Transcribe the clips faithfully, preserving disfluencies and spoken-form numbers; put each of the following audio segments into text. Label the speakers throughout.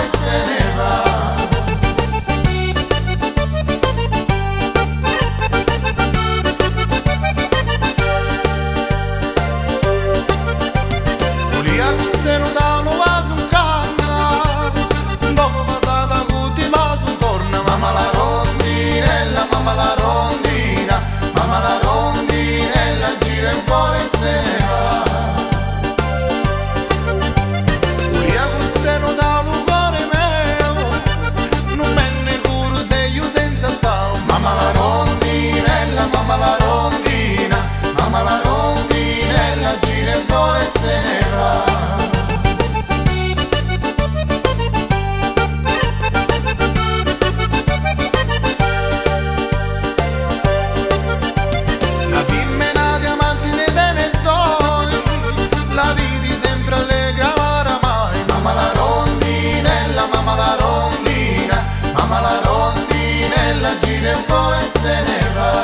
Speaker 1: e se ne va. Mamma la rondinella, mamma la rondina, mamma la rondinella gira e vola e se ne va. Uria cutte non da un cuore mio, non me ne curo se io senza stavo. Mamma la rondinella, mamma la rondina, mamma la rondinella gira e vola e se ne va. Mamma la rondinella gira e vola e se ne va.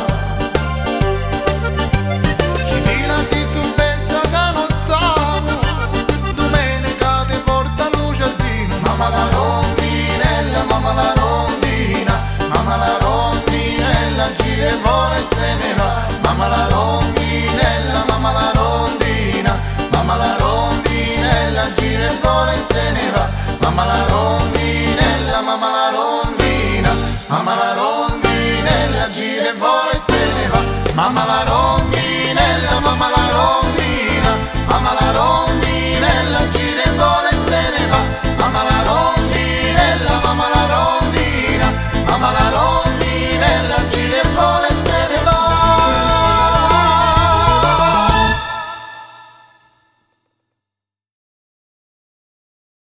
Speaker 1: Ci tira di tu peggio canottato, domenica ti porta luce al vino. Mamma la rondinella, mamma la rondina, mamma la rondinella gira e vola e se ne va. Mamma la rondinella, mamma la rondina, mamma la rondinella gira e vola e se ne va. Mamma la rondinella, mamma la rondina, mamma la rondinella gira e vola e se ne va. Mamma la rondinella, mamma la rondina, mamma la rondinella gira e vola e se ne va. Mamma la rondinella, mamma la rondina, mamma la rondinella